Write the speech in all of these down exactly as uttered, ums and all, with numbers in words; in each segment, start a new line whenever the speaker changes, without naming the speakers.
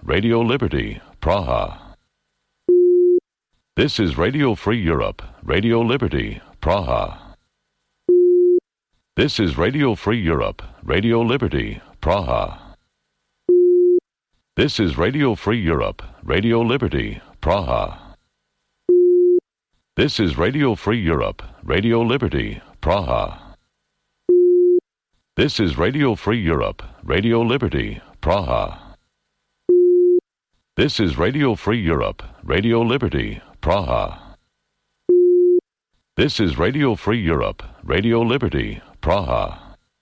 Radio Liberty, Praha. This is Radio Free Europe, Radio Liberty, Praha. This is Radio Free Europe, Radio Liberty, Praha. This is Radio Free Europe, Radio Liberty, Praha. This is Radio Free Europe, Radio Liberty, Praha. This is Radio Free Europe, Radio Liberty, Praha. This is Radio Free Europe, Radio Liberty, Praha. This is Radio Free Europe, Radio Liberty, Praha.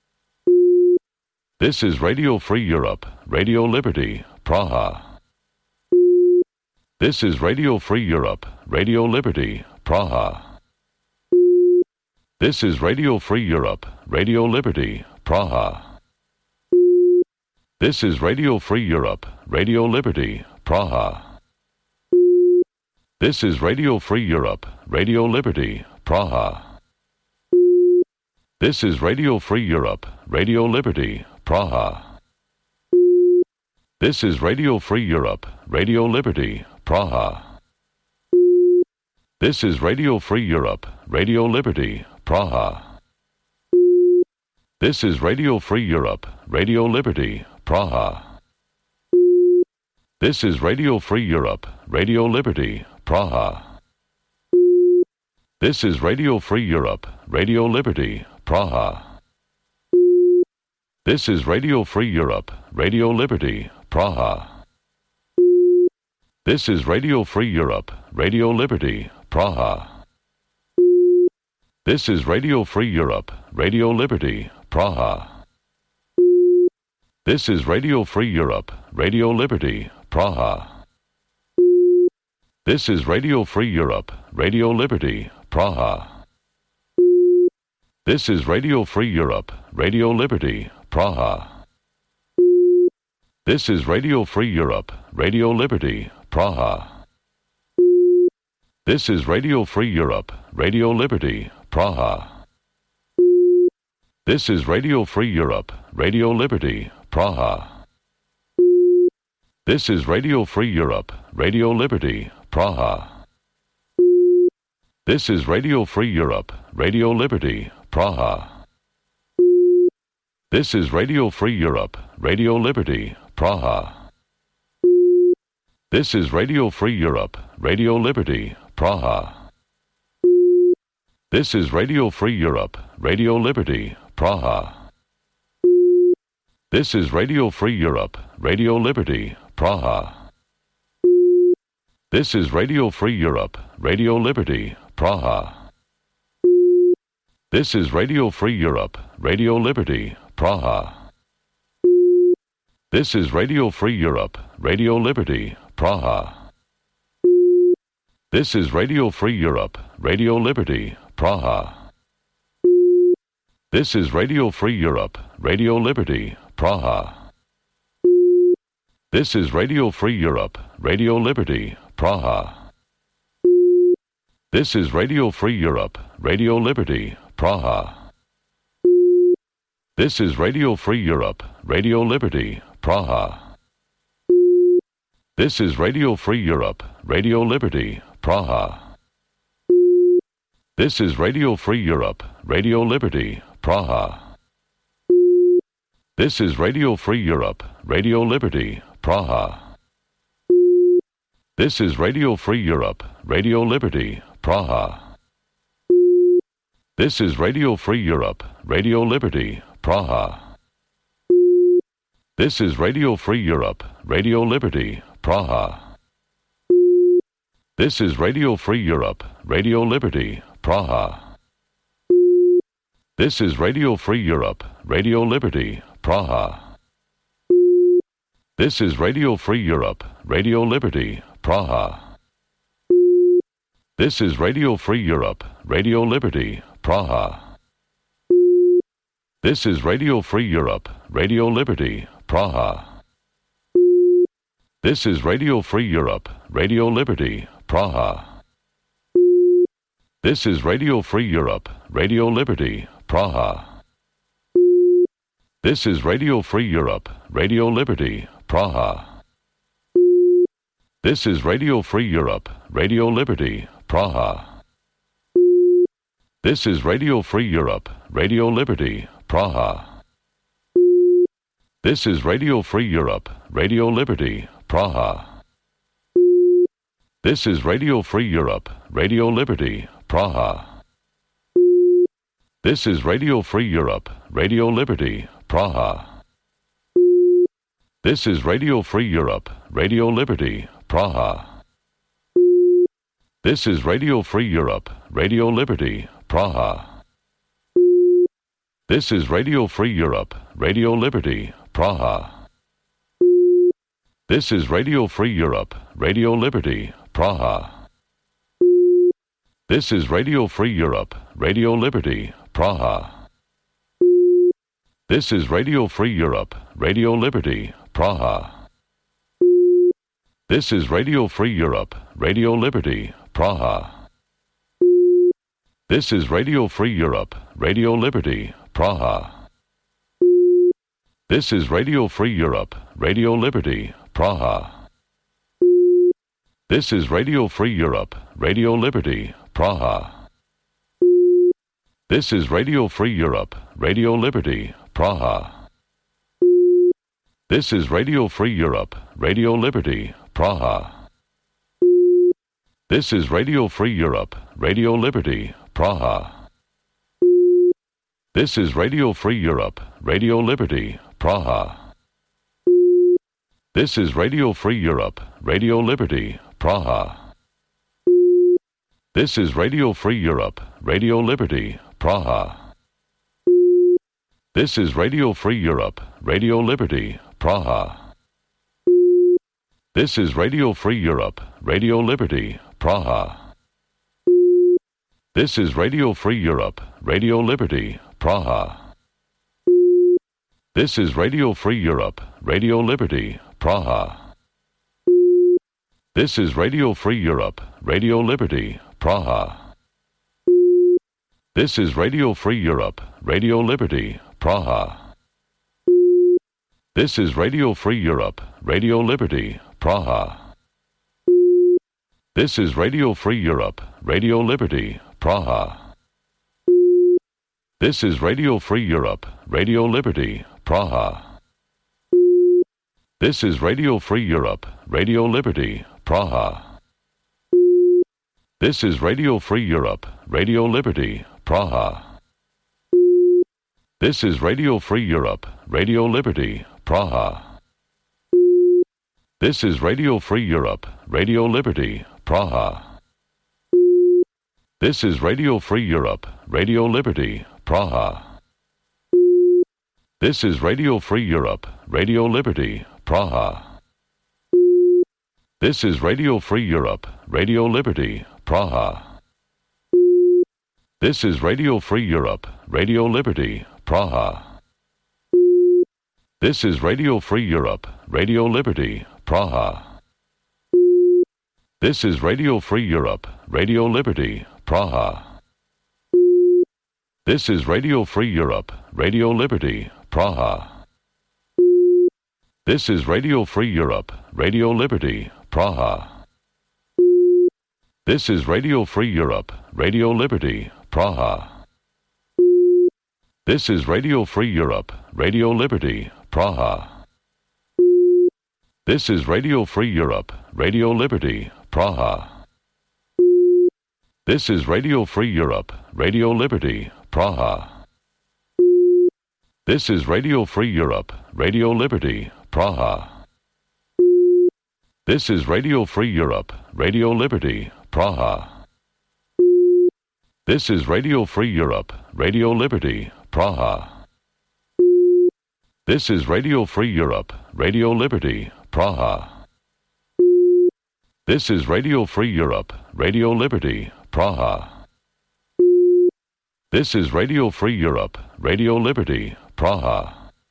This is Radio Free Europe, Radio Liberty, Praha. This is Radio Free Europe, Radio Liberty, Praha. This is Radio Free Europe, Radio Liberty, Praha. This is Radio Free Europe, Radio Liberty, Praha. This is Radio Free Europe, Radio Liberty, Praha. This is Radio Free Europe, Radio Liberty, Praha. This is Radio Free Europe, Radio Liberty, Praha. This is Radio Free Europe, Radio Liberty, Praha. This is Radio Free Europe, Radio Liberty, Praha. This is Radio Free Europe, Radio Liberty, Praha. This is Radio Free Europe, Radio Liberty, Praha. This is Radio Free Europe, Radio Liberty, Praha. This is Radio Free Europe, Radio Liberty, Praha. This is Radio Free Europe, Radio Liberty, Praha. This is Radio Free Europe, Radio Liberty, Praha. This is Radio Free Europe, Radio Liberty, Praha. This is Radio Free Europe, Radio Liberty, Praha. This is Radio Free Europe, Radio Liberty, Praha. This is Radio Free Europe, Radio Liberty, Praha. This is Radio Free Europe, Radio Liberty, Praha. This is Radio Free Europe, Radio Liberty, Praha. This is Radio Free Europe, Radio Liberty, Praha. This is Radio Free Europe, Radio Liberty, Praha. This is Radio Free Europe, Radio Liberty, Praha. This is Radio Free Europe, Radio Liberty, Praha. This is Radio Free Europe, Radio Liberty, Praha. This is Radio Free Europe, Radio Liberty, Praha. This is Radio Free Europe, Radio Liberty, Praha. This is Radio Free Europe, Radio Liberty, Praha. This is Radio Free Europe, Radio Liberty, Praha. This is Radio Free Europe, Radio Liberty, Praha. This is Radio Free Europe, Radio Liberty, Praha. This is Radio Free Europe, Radio Liberty, Praha. This is Radio Free Europe, Radio Liberty, Praha. This is Radio Free Europe, Radio Liberty, Praha. This is Radio Free Europe, Radio Liberty, Praha. This is Radio Free Europe, Radio Liberty, Praha. This is Radio Free Europe, Radio Liberty, Praha. This is Radio Free Europe, Radio Liberty, Praha. This is Radio Free Europe, Radio Liberty, Praha. This is Radio Free Europe, Radio Liberty, Praha. This is Radio Free Europe, Radio Liberty, Praha. This is Radio Free Europe, Radio Liberty, Praha. This is Radio Free Europe, Radio Liberty, Praha. This is Radio Free Europe, Radio Liberty, Praha. This is Radio Free Europe, Radio Liberty, Praha. This is Radio Free Europe, Radio Liberty, Praha. This is Radio Free Europe, Radio Liberty, Praha. This is Radio Free Europe, Radio Liberty, Praha. This is Radio Free Europe, Radio Liberty, Praha. This is Radio Free Europe, Radio Liberty, Praha. This is Radio Free Europe, Radio Liberty, Praha. This is Radio Free Europe, Radio Liberty, Praha. This is Radio Free Europe, Radio Liberty, Praha. This is Radio Free Europe, Radio Liberty, Praha. This is Radio Free Europe, Radio Liberty, Praha. This is Radio Free Europe, Radio Liberty, Praha. This is Radio Free Europe, Radio Liberty, Praha. This is Radio Free Europe, Radio Liberty, Praha. This is Radio Free Europe, Radio Liberty, Praha. This is Radio Free Europe, Radio Liberty, Praha. This is Radio Free Europe, Radio Liberty, Praha. This is Radio Free Europe, Radio Liberty, Praha. This is Radio Free Europe, Radio Liberty, Praha. This is Radio Free Europe, Radio Liberty, Praha. This is Radio Free Europe, Radio Liberty, Praha. This is Radio Free Europe, Radio Liberty, Praha. This is Radio Free Europe, Radio Liberty, Praha. This is Radio Free Europe, Radio Liberty, Praha. This is Radio Free Europe, Radio Liberty, Praha. This is Radio Free Europe, Radio Liberty, Praha. This is Radio Free Europe, Radio Liberty, Praha. This is Radio Free Europe, Radio Liberty, Praha. This is Radio Free Europe, Radio Liberty, Praha. This is Radio Free Europe, Radio Liberty, Praha. This is Radio Free Europe, Radio Liberty, Praha. This is Radio Free Europe, Radio Liberty, Praha. This is Radio Free Europe, Radio Liberty, Praha. This is Radio Free Europe, Radio Liberty, Praha. This is Radio Free Europe, Radio Liberty, Praha. This is Radio Free Europe, Radio Liberty, Praha. This is Radio Free Europe, Radio Liberty, Praha. This is Radio Free Europe, Radio Liberty, Praha. This is Radio Free Europe, Radio Liberty, Praha. This is Radio Free Europe, Radio Liberty, Praha. This is Radio Free Europe, Radio Liberty, Praha. This is Radio Free Europe, Radio Liberty, Praha. This is Radio Free Europe, Radio Liberty, Praha. This is Radio Free Europe, Radio Liberty, Praha. This is Radio Free Europe, Radio Liberty, Praha. This is Radio Free Europe, Radio Liberty, Praha. This is Radio Free Europe, Radio Liberty, Praha. This is Radio Free Europe, Radio Liberty, Praha. This is Radio Free Europe, Radio Liberty, Praha. This is Radio Free Europe, Radio Liberty, Praha. This is Radio Free Europe, Radio Liberty, Praha. This is Radio Free Europe, Radio Liberty, Praha. This is Radio Free Europe, Radio Liberty, Praha. This is Radio Free Europe, Radio Liberty, Praha. This is Radio Free Europe, Radio Liberty, Praha.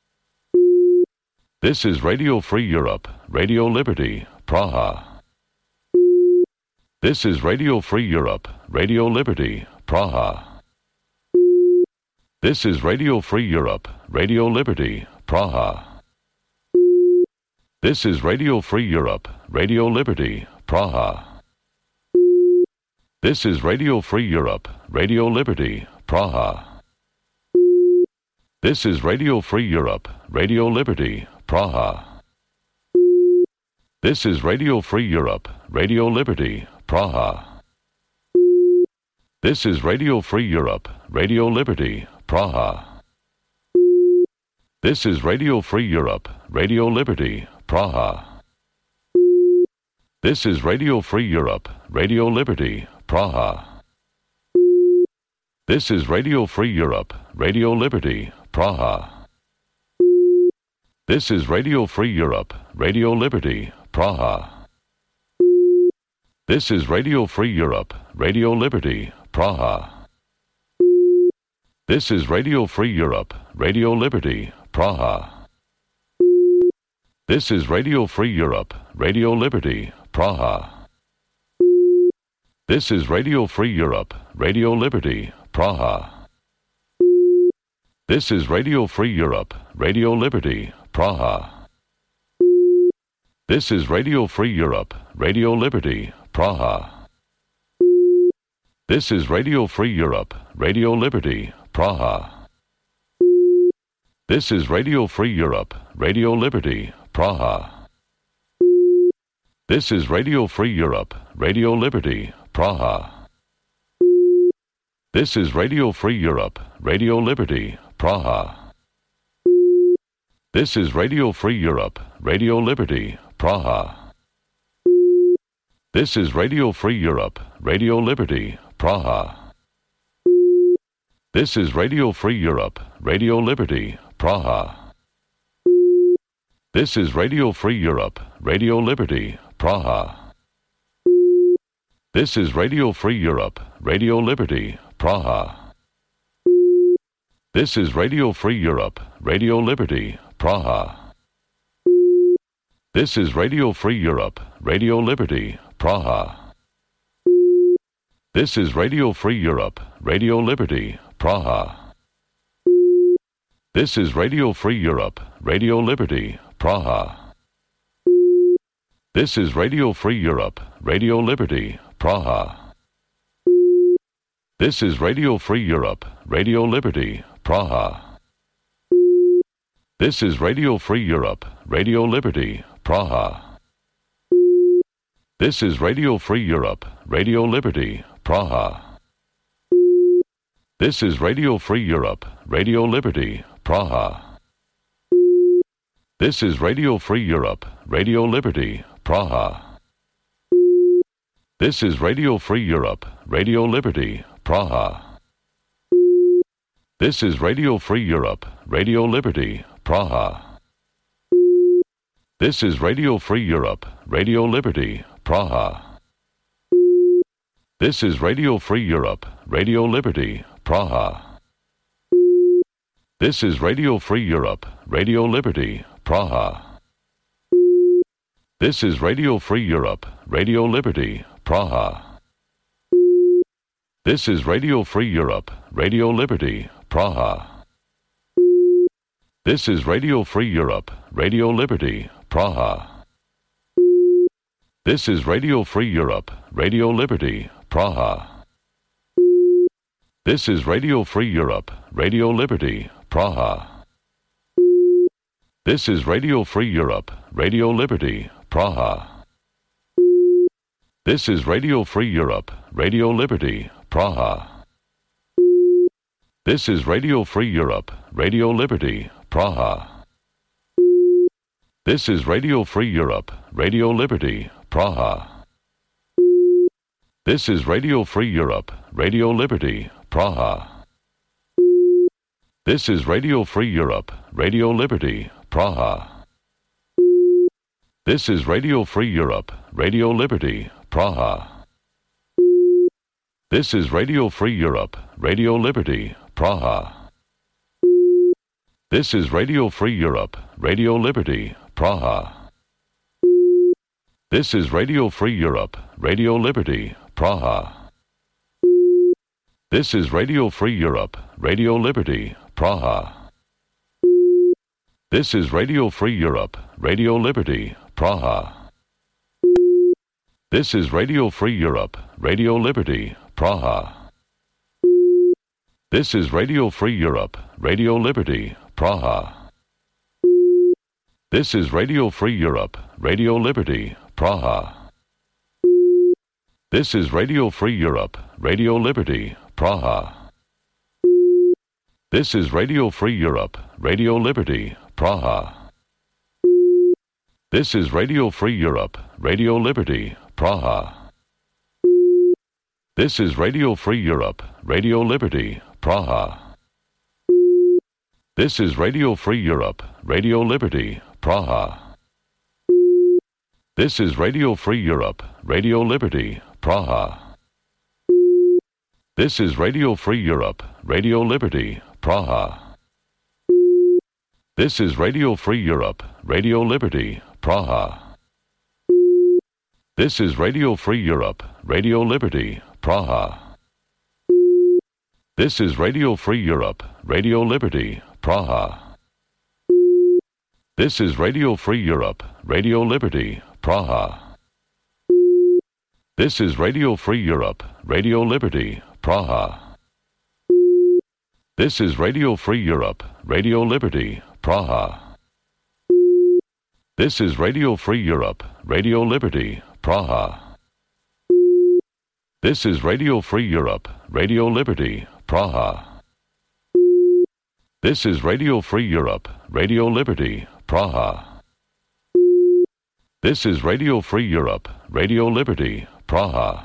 This is Radio Free Europe, Radio Liberty, Praha. This is Radio Free Europe, Radio Liberty, Praha. This is Radio Free Europe, Radio Liberty, Praha. This is Radio Free Europe, Radio Liberty, Praha. This is Radio Free Europe, Radio Liberty, Praha. This is Radio Free Europe, Radio Liberty, Praha. This is Radio Free Europe, Radio Liberty, Praha. This is Radio Free Europe, Radio Liberty, Praha. This is Radio Free Europe, Radio Liberty, Praha. This is Radio Free Europe, Radio Liberty, Praha. This is Radio Free Europe, Radio Liberty, Praha. This is Radio Free Europe, Radio Liberty, Praha. This is Radio Free Europe, Radio Liberty, Praha. This is Radio Free Europe, Radio Liberty, Praha. This is Radio Free Europe, Radio Liberty, Praha. This is Radio Free Europe, Radio Liberty, Praha. This is Radio Free Europe, Radio Liberty, Praha. This is Radio Free Europe, Radio Liberty, Praha. This is Radio Free Europe, Radio Liberty, Praha. This is Radio Free Europe, Radio Liberty, Praha. This is Radio Free Europe, Radio Liberty, Praha. This is Radio Free Europe, Radio Liberty, Praha. This is Radio Free Europe, Radio Liberty, Praha. This is Radio Free Europe, Radio Liberty, Praha. This is Radio Free Europe, Radio Liberty, Praha. This is Radio Free Europe, Radio Liberty, Praha. This is Radio Free Europe, Radio Liberty, Praha. This is Radio Free Europe, Radio Liberty, Praha. This is Radio Free Europe, Radio Liberty, Praha. This is Radio Free Europe, Radio Liberty, Praha. This is Radio Free Europe, Radio Liberty, Praha. This is Radio Free Europe, Radio Liberty, Praha. This is Radio Free Europe, Radio Liberty, Praha. This is Radio Free Europe, Radio Liberty, Praha. This is Radio Free Europe, Radio Liberty, Praha. This is Radio Free Europe, Radio Liberty, Praha. This is Radio Free Europe, Radio Liberty, Praha. This is Radio Free Europe, Radio Liberty, Praha. This is Radio Free Europe, Radio Liberty, Praha. This is Radio Free Europe, Radio Liberty, Praha. This is Radio Free Europe, Radio Liberty, Praha. This is Radio Free Europe, Radio Liberty, Praha. This is Radio Free Europe, Radio Liberty, Praha. This is Radio Free Europe, Radio Liberty, Praha. This is Radio Free Europe, Radio Liberty, Praha. This is Radio Free Europe, Radio Liberty, Praha. This is Radio Free Europe, Radio Liberty, Praha. This is Radio Free Europe, Radio Liberty, Praha. This is Radio Free Europe, Radio Liberty, Praha. This is Radio Free Europe, Radio Liberty, Praha. This is Radio Free Europe, Radio Liberty, Praha. This is Radio Free Europe, Radio Liberty, Praha. This is Radio Free Europe, Radio Liberty, Praha. This is Radio Free Europe, Radio Liberty, Praha. This is Radio Free Europe, Radio Liberty, Praha. This is Radio Free Europe, Radio Liberty, Praha. This is Radio Free Europe, Radio Liberty, Praha. This is Radio Free Europe, Radio Liberty, Praha. This is Radio Free Europe, Radio Liberty, Praha. This is Radio Free Europe, Radio Liberty, Praha. This is Radio Free Europe, Radio Liberty, Praha. This is Radio Free Europe, Radio Liberty, Praha. This is Radio Free Europe, Radio Liberty, Praha. This is Radio Free Europe, Radio Liberty, Praha. This is Radio Free Europe, Radio Liberty, Praha. This is Radio Free Europe, Radio Liberty, Praha. This is Radio Free Europe, Radio Liberty, Praha. This is Radio Free Europe, Radio Liberty, Praha. This is Radio Free Europe, Radio Liberty, Praha. This is Radio Free Europe, Radio Liberty, Praha. This is Radio Free Europe, Radio Liberty, Praha. This is Radio Free Europe, Radio Liberty, Praha. This is Radio Free Europe, Radio Liberty, Praha. This is Radio Free Europe, Radio Liberty, Praha. This is Radio Free Europe, Radio Liberty, Praha. This is Radio Free Europe, Radio Liberty, Praha. This is Radio Free Europe, Radio Liberty, Praha. This is Radio Free Europe, Radio Liberty, Praha. This is Radio Free Europe, Radio Liberty, Praha.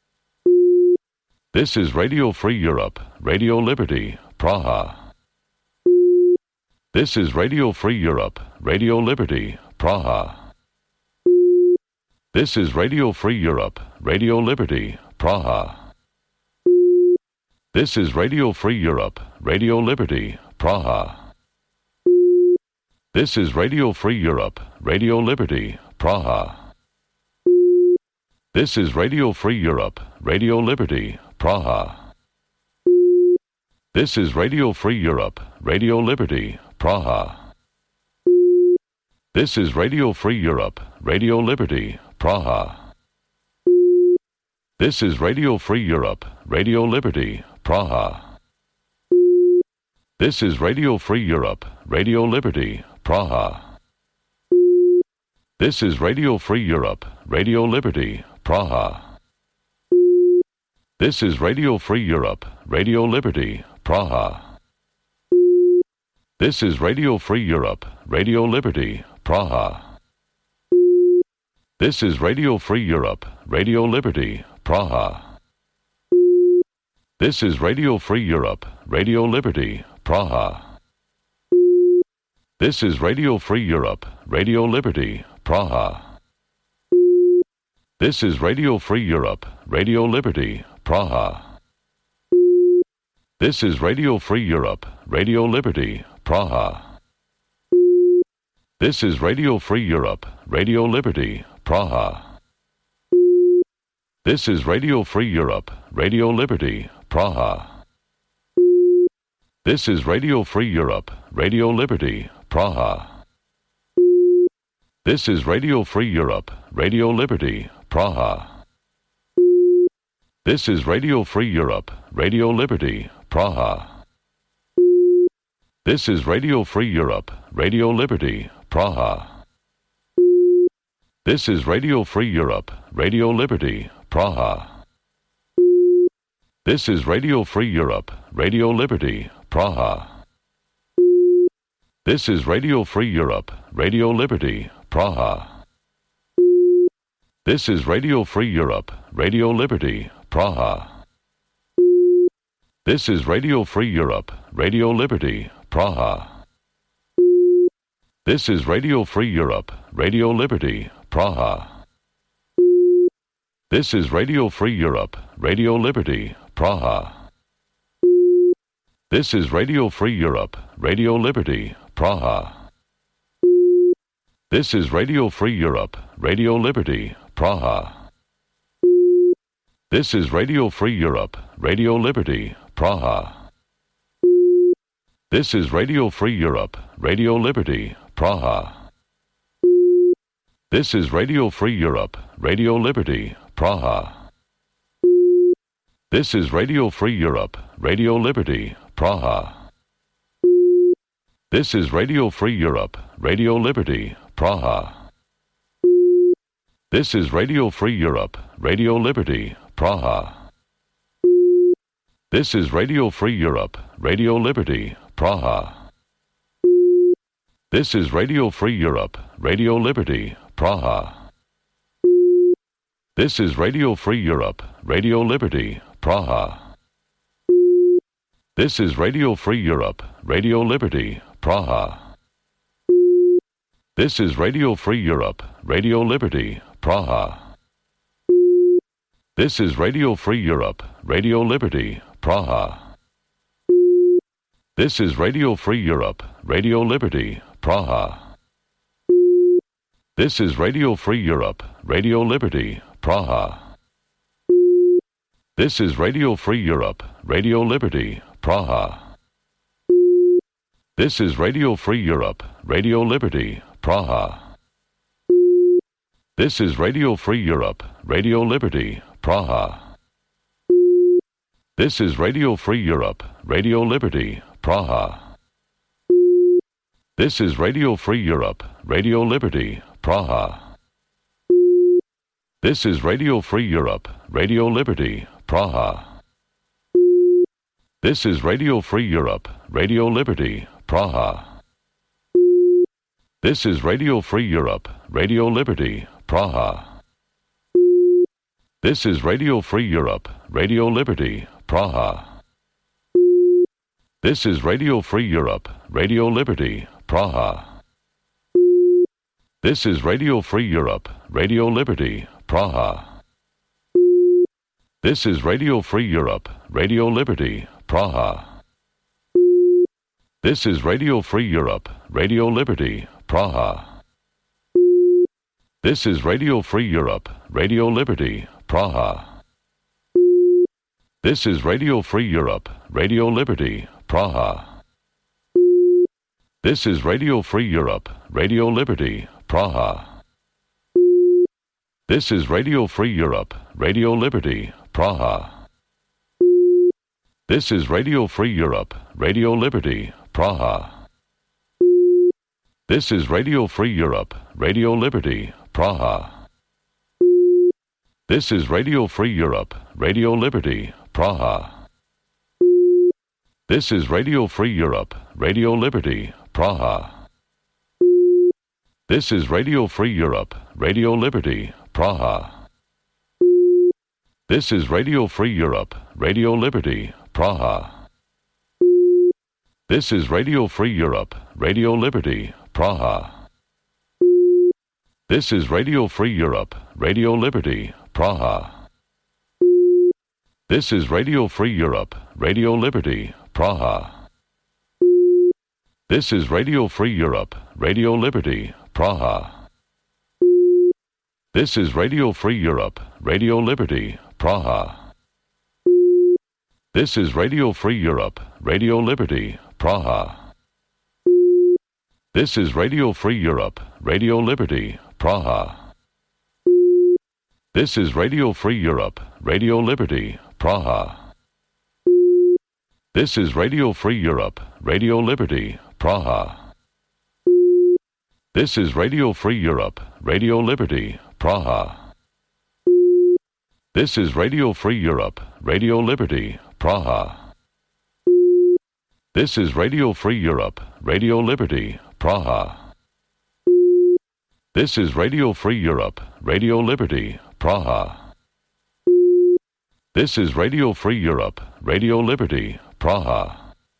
This is Radio Free Europe, Radio Liberty, Praha. This is Radio Free Europe, Radio Liberty, Praha. This is Radio Free Europe, Radio Liberty, Praha. This is Radio Free Europe, Radio Liberty, Praha. This is Radio Free Europe, Radio Liberty, Praha. This is Radio Free Europe, Radio Liberty, Praha. This is Radio Free Europe, Radio Liberty, Praha. This is Radio Free Europe, Radio Liberty, Praha. This is Radio Free Europe, Radio Liberty, Praha. This is Radio Free Europe, Radio Liberty, Praha. This is Radio Free Europe, Radio Liberty, Praha. This is Radio Free Europe, Radio Liberty, Praha. This is Radio Free Europe, Radio Liberty, Praha. This is Radio Free Europe, Radio Liberty, Praha. This is Radio Free Europe, Radio Liberty, Praha. This is Radio Free Europe, Radio Liberty, Praha. This is Radio Free Europe, Radio Liberty, Praha. This is Radio Free Europe, Radio Liberty, Praha. This is Radio Free Europe, Radio Liberty, Praha. This is Radio Free Europe, Radio Liberty, Praha. This is Radio Free Europe, Radio Liberty, Praha. This is Radio Free Europe, Radio Liberty, Praha. This is Radio Free Europe, Radio Liberty, Praha. This is Radio Free Europe, Radio Liberty, Praha. This is Radio Free Europe, Radio Liberty, Praha. This is Radio Free Europe, Radio Liberty, Praha. This is Radio Free Europe, Radio Liberty, Praha. This is Radio Free Europe, Radio Liberty, Praha. This is Radio Free Europe, Radio Liberty, Praha. This is Radio Free Europe, Radio Liberty, Praha. This is Radio Free Europe, Radio Liberty, Praha. This is Radio Free Europe, Radio Liberty, Praha. This is Radio Free Europe, Radio Liberty, Praha. This is Radio Free Europe, Radio Liberty, Praha. This is Radio Free Europe, Radio Liberty, Praha. This is Radio Free Europe, Radio Liberty, Praha. This is Radio Free Europe, Radio Liberty, Praha. This is Radio Free Europe, Radio Liberty, Praha. This is Radio Free Europe, Radio Liberty, Praha. This is Radio Free Europe, Radio Liberty, Praha. This is Radio Free Europe, Radio Liberty, Praha. This is Radio Free Europe, Radio Liberty, Praha. This is Radio Free Europe, Radio Liberty, Praha. This is Radio Free Europe, Radio Liberty, Praha. This is Radio Free Europe, Radio Liberty, Praha. This is Radio Free Europe, Radio Liberty, Praha. This is Radio Free Europe, Radio Liberty, Praha. This is Radio Free Europe, Radio Liberty, Praha. This is Radio Free Europe, Radio Liberty, Praha. This is Radio Free Europe, Radio Liberty, Praha. This is Radio Free Europe, Radio Liberty, Praha. This is Radio Free Europe, Radio Liberty, Praha. This is Radio Free Europe, Radio Liberty, Praha. This is Radio Free Europe, Radio Liberty, Praha. This is Radio Free Europe, Radio Liberty, Praha. This is Radio Free Europe, Radio Liberty, Praha. This is Radio Free Europe, Radio Liberty, Praha. This is Radio Free Europe, Radio Liberty, Praha. This is Radio Free Europe, Radio Liberty, Praha. This is Radio Free Europe, Radio Liberty, Praha. This is Radio Free Europe, Radio Liberty, Praha. This is Radio Free Europe, Radio Liberty, Praha. This is Radio Free Europe, Radio Liberty, Praha. This is Radio Free Europe, Radio Liberty, Praha. This is Radio Free Europe, Radio Liberty, Praha. This is Radio Free Europe, Radio Liberty, Praha. This is Radio Free Europe, Radio Liberty, Praha. This is Radio Free Europe, Radio Liberty, Praha. This is Radio Free Europe, Radio Liberty, Praha. This is Radio Free Europe, Radio Liberty, Praha. This is Radio Free Europe, Radio Liberty, Praha. This is Radio Free Europe, Radio Liberty, Praha. This is Radio Free Europe, Radio Liberty, Praha. This is Radio Free Europe, Radio Liberty, Praha. This is Radio Free Europe, Radio Liberty, Praha. This is Radio Free Europe, Radio Liberty, Praha. This is Radio Free Europe, Radio Liberty, Praha. This is Radio Free Europe, Radio Liberty, Praha. This is Radio Free Europe, Radio Liberty, Praha. This is Radio Free Europe, Radio Liberty, Praha. This is Radio Free Europe, Radio Liberty, Praha. This is Radio Free Europe, Radio Liberty, Praha. This is Radio Free Europe, Radio Liberty, Praha. This is Radio Free Europe, Radio Liberty, Praha.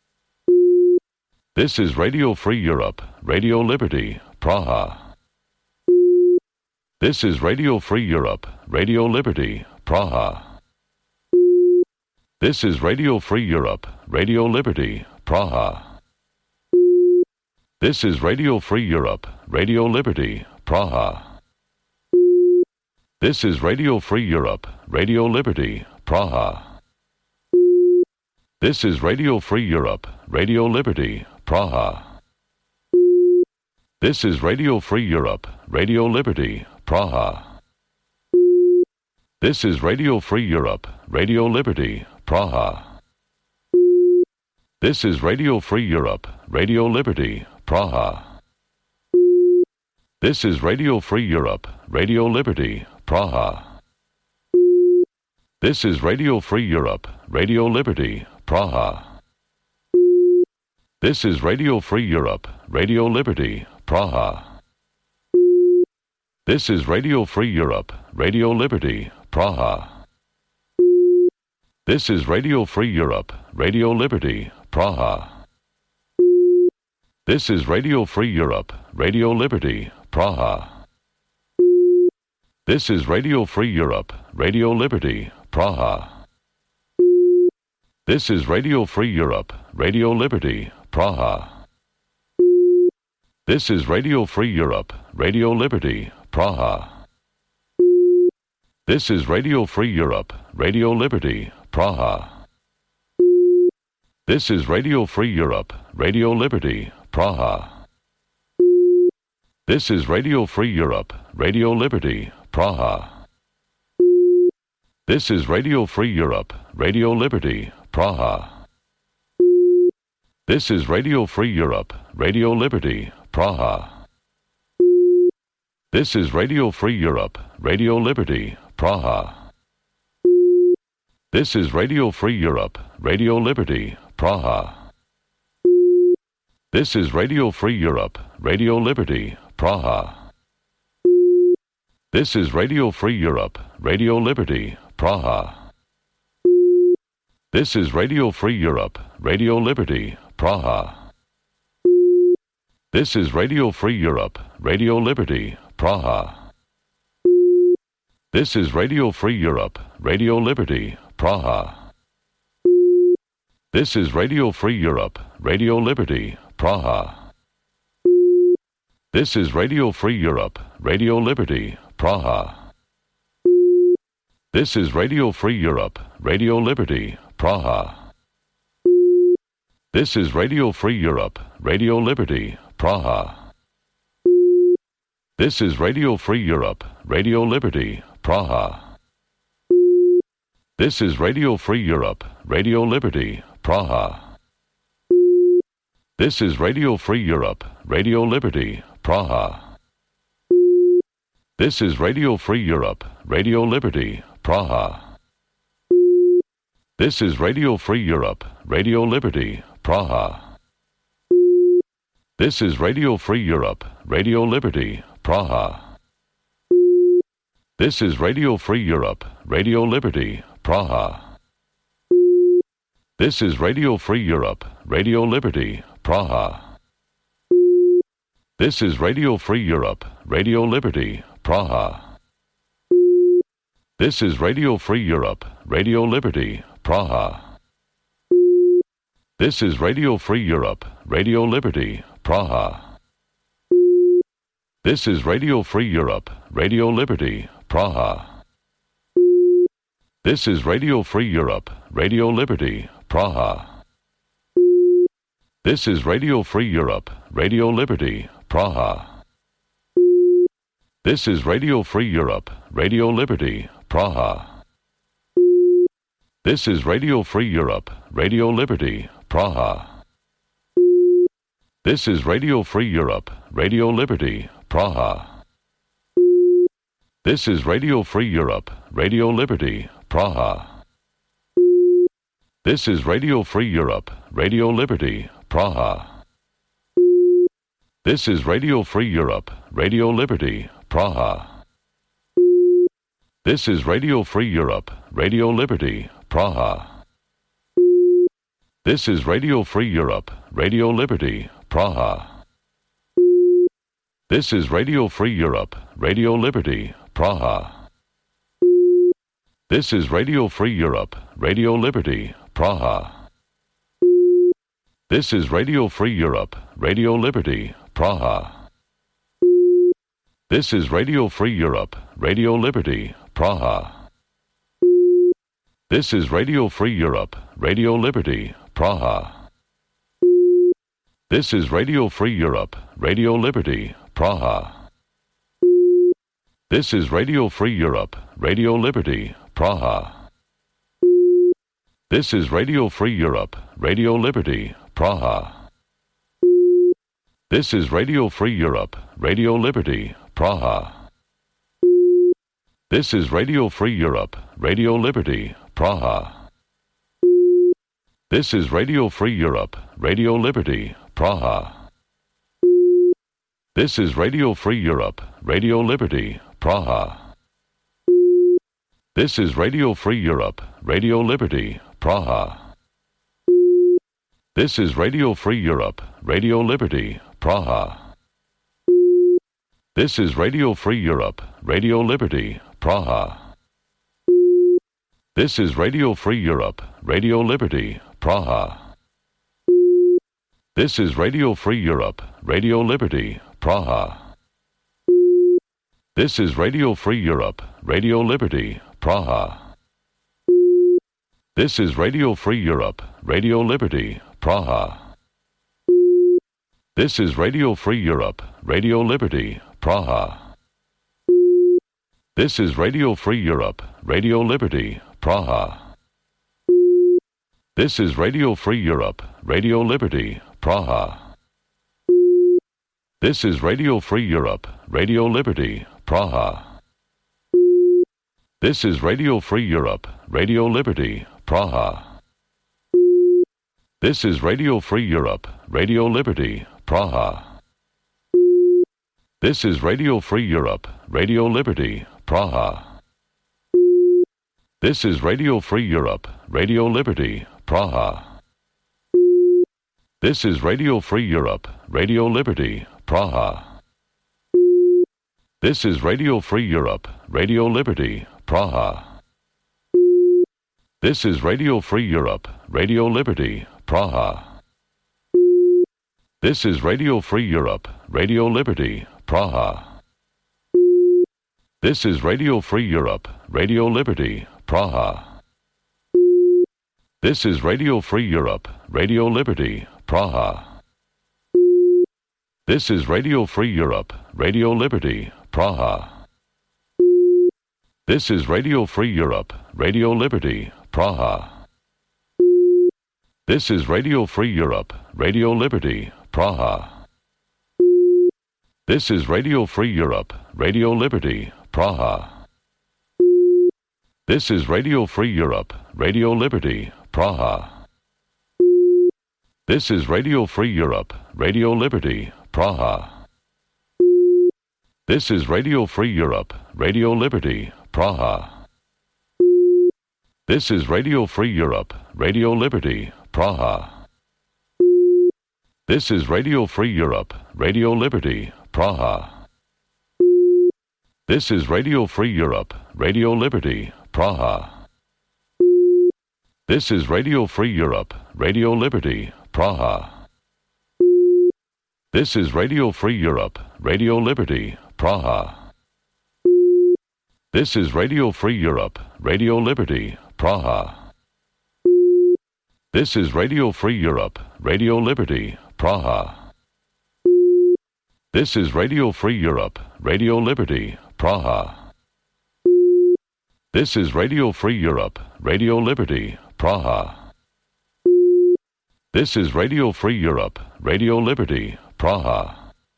This is Radio Free Europe, Radio Liberty, Praha. This is Radio Free Europe, Radio Liberty, Praha. This is Radio Free Europe, Radio Liberty, Praha. This is Radio Free Europe, Radio Liberty, Praha. This is Radio Free Europe, Radio Liberty, Praha. This is Radio Free Europe, Radio Liberty, Praha. This is Radio Free Europe, Radio Liberty, Praha. This is Radio Free Europe, Radio Liberty, Praha. This is Radio Free Europe, Radio Liberty, Praha. This is Radio Free Europe, Radio Liberty, Praha. This is Radio Free Europe, Radio Liberty, Praha. This is Radio Free Europe, Radio Liberty, Praha. This is Radio Free Europe, Radio Liberty, Praha. This is Radio Free Europe, Radio Liberty, Praha. This is Radio Free Europe, Radio Liberty, Praha. This is Radio Free Europe, Radio Liberty, Praha. This is Radio Free Europe, Radio Liberty, Praha. This is Radio Free Europe, Radio Liberty, Praha. This is Radio Free Europe, Radio Liberty, Praha. This is Radio Free Europe, Radio Liberty, Praha. This is Radio Free Europe, Radio Liberty, Praha. This is Radio Free Europe, Radio Liberty, Praha. This is Radio Free Europe, Radio Liberty, Praha. This is Radio Free Europe, Radio Liberty, Praha. This is Radio Free Europe, Radio Liberty, Praha. This is Radio Free Europe, Radio Liberty, Praha. This is Radio Free Europe, Radio Liberty, Praha. This is Radio Free Europe, Radio Liberty, Praha. This is Radio Free Europe, Radio Liberty, Praha. This is Radio Free Europe, Radio Liberty, Praha. This is Radio Free Europe, Radio Liberty, Praha. This is Radio Free Europe, Radio Liberty, Praha. This is Radio Free Europe, Radio Liberty, Praha. This is Radio Free Europe, Radio Liberty, Praha. This is Radio Free Europe, Radio Liberty, Praha. This is Radio Free Europe, Radio Liberty, Praha. This is Radio Free Europe, Radio Liberty, Praha. This is Radio Free Europe, Radio Liberty, Praha. This is Radio Free Europe, Radio Liberty, Praha. This is Radio Free Europe, Radio Liberty, Praha. This is Radio Free Europe, Radio Liberty, Praha. This is Radio Free Europe, Radio Liberty, Praha. This is Radio Free Europe, Radio Liberty, Praha. This is Radio Free Europe, Radio Liberty, Praha. This is Radio Free Europe, Radio Liberty, Praha. This is Radio Free Europe, Radio Liberty, Praha. This is Radio Free Europe, Radio Liberty, Praha. This is Radio Free Europe, Radio Liberty, Praha. This is Radio Free Europe, Radio Liberty, Praha. This is Radio Free Europe, Radio Liberty, Praha. This is Radio Free Europe, Radio Liberty, Praha. This is Radio Free Europe, Radio Liberty, Praha. This is Radio Free Europe, Radio Liberty, Praha. This is Radio Free Europe, Radio Liberty, Praha. This is Radio Free Europe, Radio Liberty, Praha. This is Radio Free Europe, Radio Liberty, Praha. This is Radio Free Europe, Radio Liberty, Praha. This is Radio Free Europe, Radio Liberty, Praha. This is Radio Free Europe, Radio Liberty, Praha. This is Radio Free Europe, Radio Liberty, Praha. This is Radio Free Europe, Radio Liberty, Praha. This is Radio Free Europe, Radio Liberty, Praha. This is Radio Free Europe, Radio Liberty, Praha. This is Radio Free Europe, Radio Liberty, Praha. This is Radio Free Europe, Radio Liberty, Praha. This is Radio Free Europe, Radio Liberty, Praha. This is Radio Free Europe, Radio Liberty, Praha. This is Radio Free Europe, Radio Liberty, Praha. This is Radio Free Europe, Radio Liberty, Praha. This is Radio Free Europe, Radio Liberty, Praha. This is Radio Free Europe, Radio Liberty, Praha. This is Radio Free Europe, Radio Liberty, Praha. This is Radio Free Europe, Radio Liberty, Praha. This is Radio Free Europe, Radio Liberty, Praha. This is Radio Free Europe, Radio Liberty, Praha. This is Radio Free Europe, Radio Liberty, Praha. This is Radio Free Europe, Radio Liberty, Praha. This is Radio Free Europe, Radio Liberty, Praha. This is Radio Free Europe, Radio Liberty, Praha. This is Radio Free Europe, Radio Liberty, Praha. This is Radio Free Europe, Radio Liberty, Praha. This is Radio Free Europe, Radio Liberty, Praha. This is Radio Free Europe, Radio Liberty, Praha. This is Radio Free Europe, Radio Liberty, Praha. This is Radio Free Europe, Radio Liberty, Praha. This is Radio Free Europe, Radio Liberty, Praha. This is Radio Free Europe, Radio Liberty, Praha. This is Radio Free Europe, Radio Liberty, Praha. This is Radio Free Europe, Radio Liberty, Praha. This is Radio Free Europe, Radio Liberty, Praha. This is Radio Free Europe, Radio Liberty, Praha. This is Radio Free Europe, Radio Liberty, Praha. This is Radio Free Europe, Radio Liberty, Praha. This is Radio Free Europe, Radio Liberty, Praha. This is Radio Free Europe, Radio Liberty, Praha. This is Radio Free Europe, Radio Liberty, Praha. This is Radio Free Europe, Radio Liberty, Praha. This is Radio Free Europe, Radio Liberty, Praha. This is Radio Free Europe, Radio Liberty, Praha. This is Radio Free Europe, Radio Liberty, Praha. This is Radio Free Europe, Radio Liberty, Praha. This is Radio Free Europe, Radio Liberty, Praha. This is Radio Free Europe, Radio Liberty, Praha. This is Radio Free Europe, Radio Liberty, Praha. This is Radio Free Europe, Radio Liberty, Praha. This is Radio Free Europe, Radio Liberty, Praha.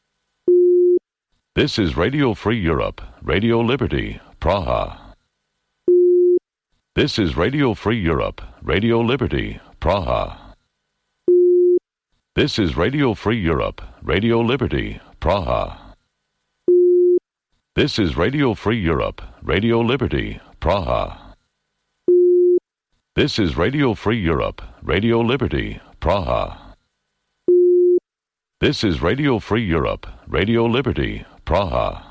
This is Radio Free Europe, Radio Liberty, Praha. This is Radio Free Europe, Radio Liberty, Praha. This is Radio Free Europe, Radio Liberty, Praha. This is Radio Free Europe, Radio Liberty, Praha. This is Radio Free Europe, Radio Liberty, Praha. This is Radio Free Europe, Radio Liberty, Praha.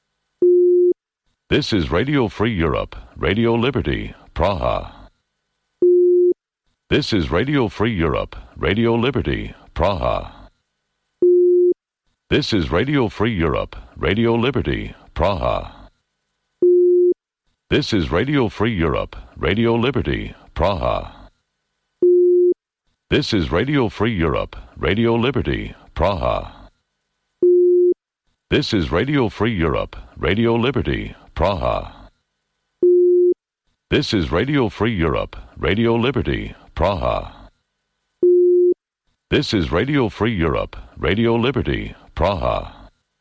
This is Radio Free Europe, Radio Liberty, Praha. This is Radio Free Europe, Radio Liberty, Praha. This is Radio Free Europe, Radio Liberty, Praha. This is Radio Free Europe, Radio Liberty, Praha. This is Radio Free Europe, Radio Liberty, Praha. This is Radio Free Europe, Radio Liberty, Praha. This is Radio Free Europe, Radio Liberty, Praha. This is Radio Free Europe, Radio Liberty, Praha.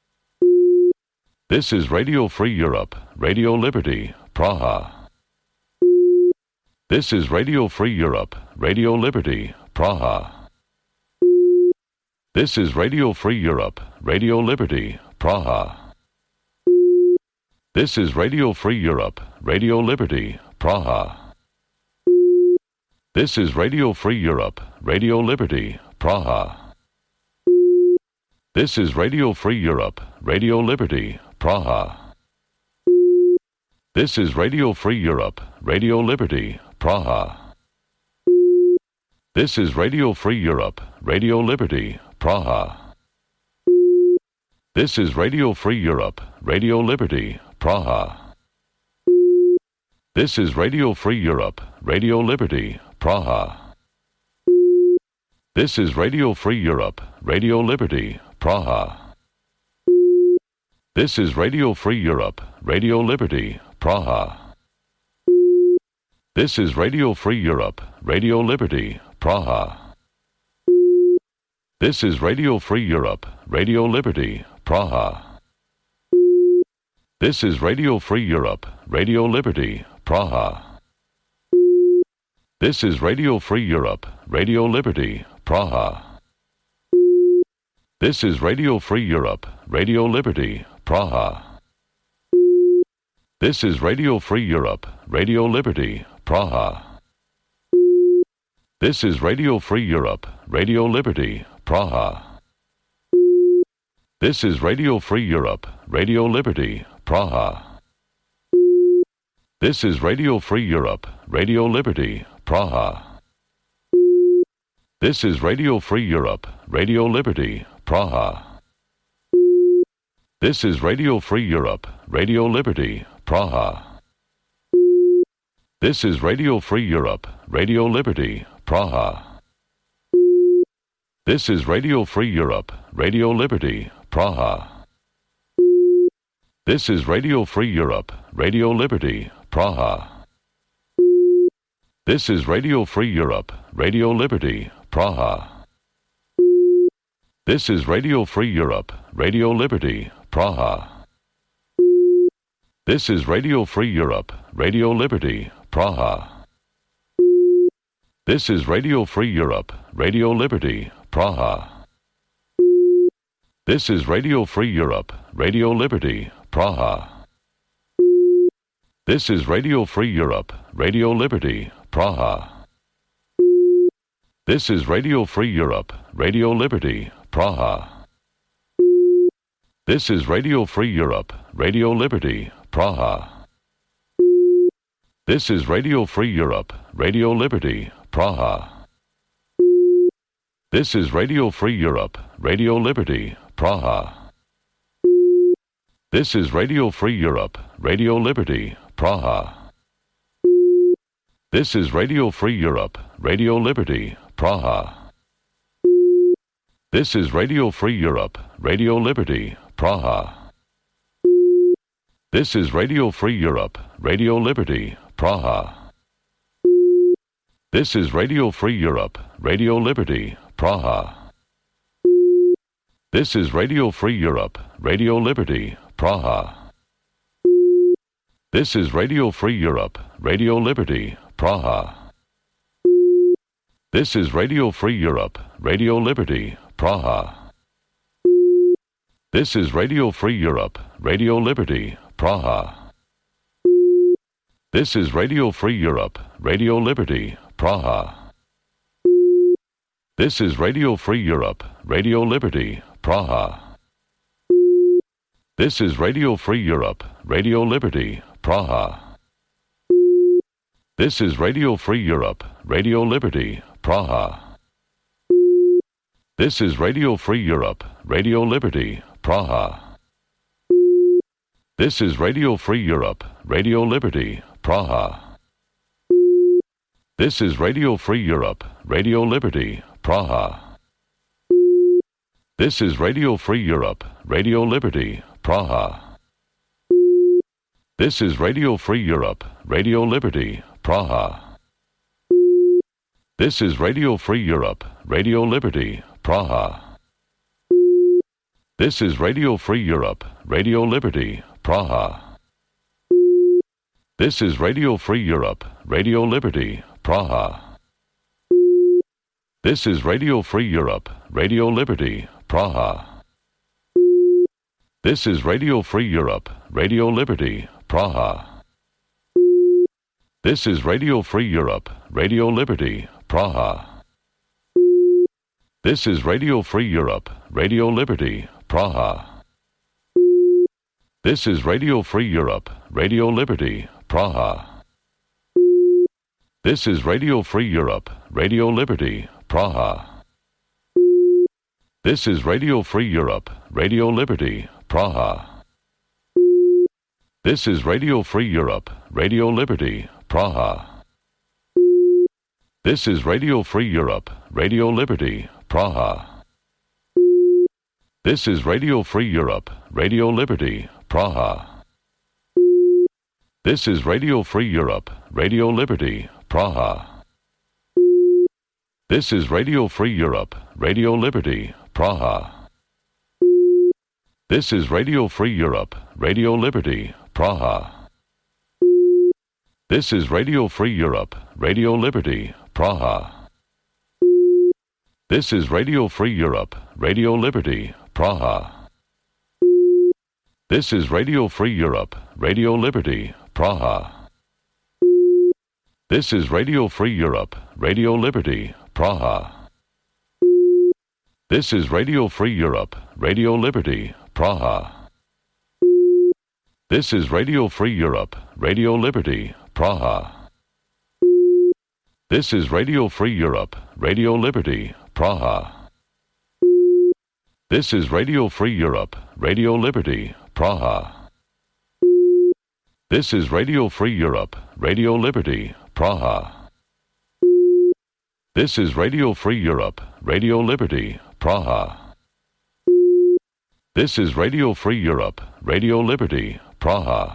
This is Radio Free Europe, Radio Liberty, Praha. This is Radio Free Europe, Radio Liberty, Praha. This is Radio Free Europe, Radio Liberty, Praha. This is Radio Free Europe, Radio Liberty, Praha. This is Radio Free Europe, Radio Liberty, Praha. This is Radio Free Europe, Radio Liberty, Praha. This is Radio Free Europe, Radio Liberty, Praha. This is Radio Free Europe, Radio Liberty, Praha. This is Radio Free Europe, Radio Liberty, Praha. This is Radio Free Europe, Radio Liberty, Praha. This is Radio Free Europe, Radio Liberty, Praha. This is Radio Free Europe, Radio Liberty, Praha. This is Radio Free Europe, Radio Liberty, Praha. This is Radio Free Europe, Radio Liberty, Praha. This is Radio Free Europe, Radio Liberty, Praha. This is Radio Free Europe, Radio Liberty, Praha. This is Radio Free Europe, Radio Liberty, Praha. This is Radio Free Europe, Radio Liberty, Praha. This is Radio Free Europe, Radio Liberty, Praha. This is Radio Free Europe, Radio Liberty, Praha. This is Radio Free Europe, Radio Liberty, Praha. This is Radio Free Europe, Radio Liberty, Praha. This is Radio Free Europe, Radio Liberty, Praha. This is Radio Free Europe, Radio Liberty, Praha. This is Radio Free Europe, Radio Liberty, Praha. This is Radio Free Europe, Radio Liberty, Praha. This is Radio Free Europe, Radio Liberty, Praha. This is Radio Free Europe, Radio Liberty, Praha. This is Radio Free Europe, Radio Liberty, Praha. This is Radio Free Europe, Radio Liberty, Praha. This is Radio Free Europe, Radio Liberty, Praha. This is Radio Free Europe, Radio Liberty, Praha. This is Radio Free Europe, Radio Liberty, Praha. This is Radio Free Europe, Radio Liberty, Praha. This is Radio Free Europe, Radio Liberty, Praha. This is Radio Free Europe, Radio Liberty, Praha. This is Radio Free Europe, Radio Liberty, Praha. This is Radio Free Europe, Radio Liberty, Praha. This is Radio Free Europe, Radio Liberty, Praha. This is Radio Free Europe, Radio Liberty, Praha. This is Radio Free Europe, Radio Liberty, Praha. This is Radio Free Europe, Radio Liberty, Praha. This is Radio Free Europe, Radio Liberty, Praha. This is Radio Free Europe, Radio Liberty, Praha. This is Radio Free Europe, Radio Liberty, Praha. This is Radio Free Europe, Radio Liberty, Praha. This is Radio Free Europe, Radio Liberty, Praha. This is Radio Free Europe, Radio Liberty, Praha. This is Radio Free Europe, Radio Liberty, Praha. This is Radio Free Europe, Radio Liberty, Praha. This is Radio Free Europe, Radio Liberty, Praha. This is Radio Free Europe, Radio Liberty, Praha. This is Radio Free Europe, Radio Liberty, Praha. This is Radio Free Europe, Radio Liberty, Praha. This is Radio Free Europe, Radio Liberty, Praha. This is Radio Free Europe, Radio Liberty, Praha. This is Radio Free Europe, Radio Liberty, Praha. This is Radio Free Europe, Radio Liberty, Praha. This is Radio Free Europe, Radio Liberty, Praha. This is Radio Free Europe, Radio Liberty, Praha. This is Radio Free Europe, Radio Liberty, Praha. This is Radio Free Europe, Radio Liberty, Praha. This is Radio Free Europe, Radio Liberty, Praha. This is Radio Free Europe, Radio Liberty, Praha. This is Radio Free Europe, Radio Liberty, Praha. This is Radio Free Europe, Radio Liberty, Praha. This is Radio Free Europe, Radio Liberty, Praha. This is Radio Free Europe, Radio Liberty, Praha. This is Radio Free Europe, Radio Liberty, Praha. This is Radio Free Europe, Radio Liberty, Praha. This is Radio Free Europe, Radio Liberty, Praha. This is Radio Free Europe, Radio Liberty, Praha. This is Radio Free Europe, Radio Liberty, Praha. This is Radio Free Europe, Radio Liberty, Praha. This is Radio Free Europe, Radio Liberty, Praha. This is Radio Free Europe, Radio Liberty, Praha. This is Radio Free Europe, Radio Liberty, Praha. This is Radio Free Europe, Radio Liberty, Praha. This is Radio Free Europe, Radio Liberty, Praha. This is Radio Free Europe, Radio Liberty, Praha. This is Radio Free Europe, Radio Liberty, Praha.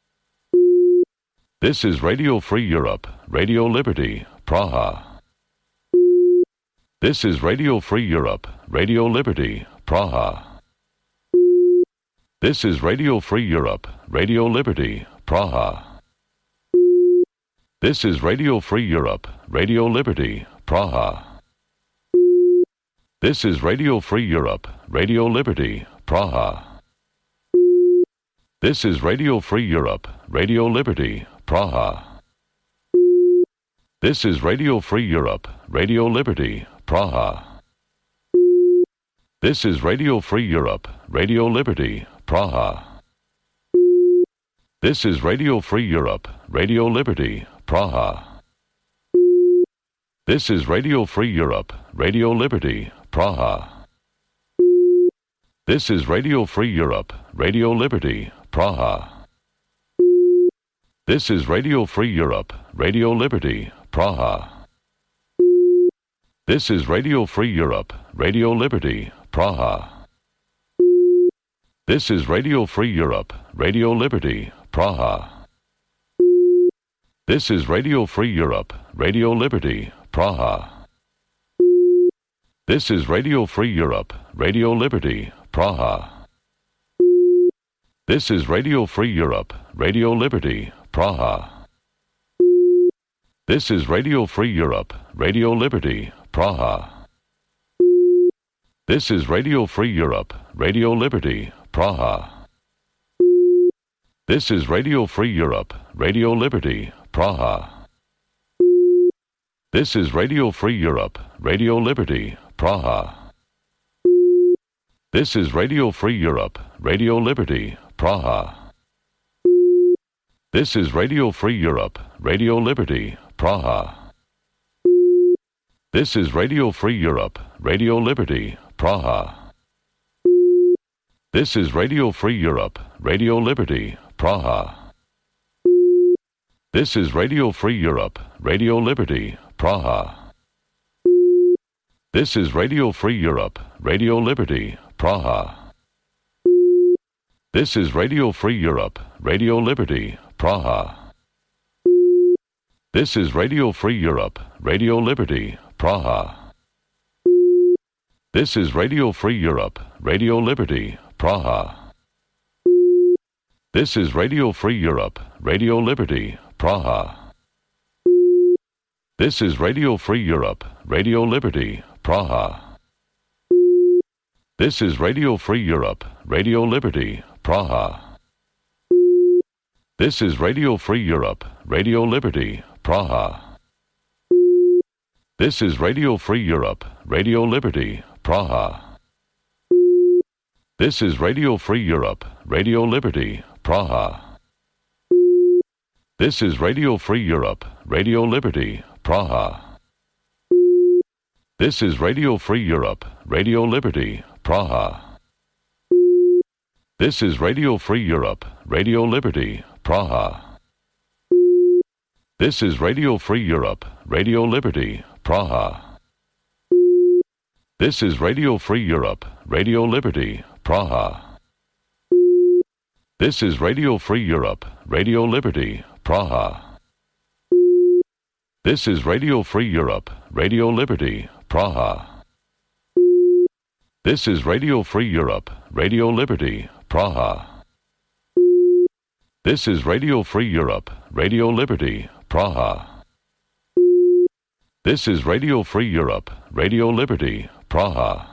This is Radio Free Europe, Radio Liberty, Praha. This is Radio Free Europe, Radio Liberty, Praha. This is Radio Free Europe, Radio Liberty, Praha. This is Radio Free Europe, Radio Liberty, Praha. This is Radio Free Europe, Radio Liberty, Praha. This is Radio Free Europe, Radio Liberty, Praha. This is Radio Free Europe, Radio Liberty, Praha. This is Radio Free Europe, Radio Liberty, Praha. This is Radio Free Europe, Radio Liberty, Praha. This is Radio Free Europe, Radio Liberty, Praha. This is Radio Free Europe, Radio Liberty, Praha. This is Radio Free Europe, Radio Liberty, Praha. This is Radio Free Europe, Radio Liberty, Praha. This is Radio Free Europe, Radio Liberty, Praha. This is Radio Free Europe, Radio Liberty, Praha. This is Radio Free Europe, Radio Liberty, Praha. This is Radio Free Europe, Radio Liberty, Praha. This is Radio Free Europe, Radio Liberty, Praha. This is Radio Free Europe, Radio Liberty, Praha. This is Radio Free Europe, Radio Liberty, Praha. This is Radio Free Europe, Radio Liberty, Praha. This is Radio Free Europe, Radio Liberty, Praha. This is Radio Free Europe, Radio Liberty, Praha. This is Radio Free Europe, Radio Liberty, Praha. This is Radio Free Europe, Radio Liberty, Praha. This is Radio Free Europe, Radio Liberty, Praha. This is Radio Free Europe, Radio Liberty, Praha. This is Radio Free Europe, Radio Liberty, Praha. This is Radio Free Europe, Radio Liberty, Praha. This is Radio Free Europe, Radio Liberty, Praha. This is Radio Free Europe, Radio Liberty, Praha. This is Radio Free Europe, Radio Liberty, Praha. This is Radio Free Europe, Radio Liberty, Praha. This is Radio Free Europe, Radio Liberty, Praha. This is Radio Free Europe, Radio Liberty, Praha. This is Radio Free Europe, Radio Liberty, Praha. This is Radio Free Europe, Radio Liberty, Praha. This is Radio Free Europe, Radio Liberty, Praha. This is Radio Free Europe, Radio Liberty, Praha. This is Radio Free Europe, Radio Liberty, Praha. This is Radio Free Europe, Radio Liberty, Praha. This is Radio Free Europe, Radio Liberty, Praha. This is Radio Free Europe, Radio Liberty, Praha. This is Radio Free Europe, Radio Liberty, Praha. This is Radio Free Europe, Radio Liberty, Praha. This is Radio Free Europe, Radio Liberty, Praha.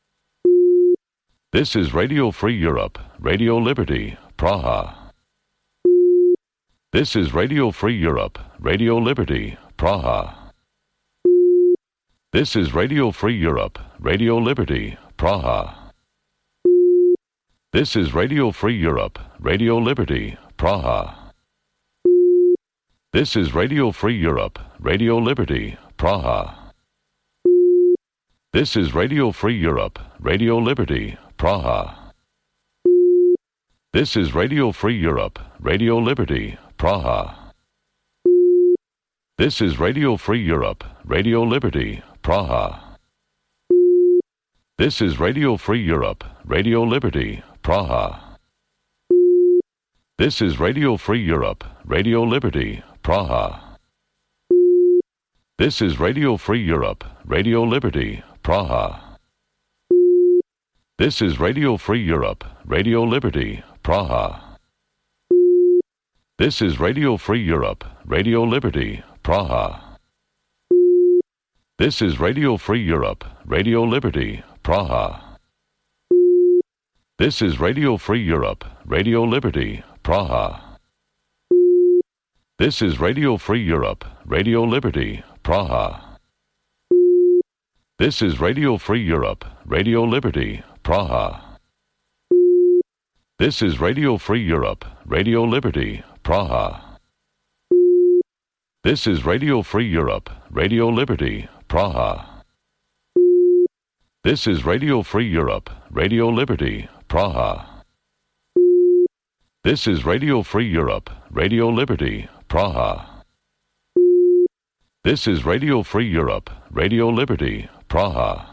This is Radio Free Europe, Radio Liberty, Praha. This is Radio Free Europe, Radio Liberty, Praha. This is Radio Free Europe, Radio Liberty, Praha. This is Radio Free Europe, Radio Liberty, Praha. This is Radio Free Europe, Radio Liberty, Praha. This is Radio Free Europe, Radio Liberty, Praha. This is Radio Free Europe, Radio Liberty, Praha. This is Radio Free Europe, Radio Liberty, Praha. This is Radio Free Europe, Radio Liberty, Praha. This is Radio Free Europe, Radio Liberty, Praha. This is Radio Free Europe, Radio Liberty, Praha. This is Radio Free Europe, Radio Liberty, Praha. This is Radio Free Europe, Radio Liberty, Praha. This is Radio Free Europe, Radio Liberty, Praha. This is Radio Free Europe, Radio Liberty, Praha. This is Radio Free Europe, Radio Liberty, Praha. This is Radio Free Europe, Radio Liberty, Praha. This is Radio Free Europe, Radio Liberty, Praha. This is Radio Free Europe, Radio Liberty, Praha. This is Radio Free Europe, Radio Liberty, Praha. This is Radio Free Europe, Radio Liberty, Praha. This is Radio Free Europe, Radio Liberty, Praha.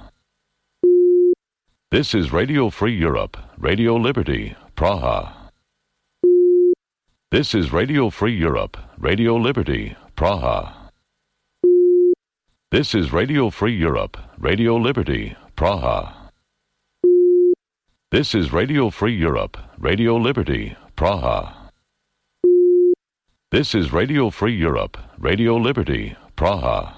This is Radio Free Europe, Radio Liberty, Praha. This is Radio Free Europe, Radio Liberty, Praha. This is Radio Free Europe, Radio Liberty, Praha. This is Radio Free Europe, Radio Liberty, Praha. This is Radio Free Europe, Radio Liberty, Praha.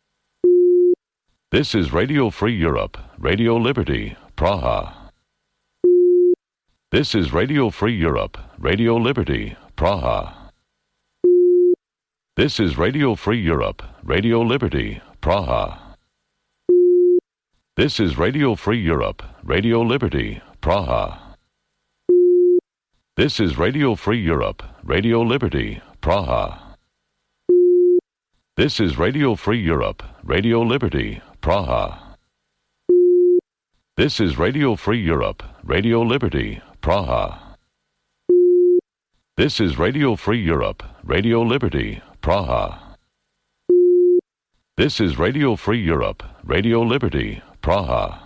This is Radio Free Europe, Radio Liberty, Praha. This is Radio Free Europe, Radio Liberty, Praha. This is Radio Free Europe, Radio Liberty, Praha. This is Radio Free Europe, Radio Liberty, Praha. This is Radio Free Europe, Radio Liberty, Praha. This is Radio Free Europe, Radio Liberty, Praha. This is Radio Free Europe, Radio Liberty, Praha. This is Radio Free Europe, Radio Liberty, Praha. This is Radio Free Europe, Radio Liberty, Praha.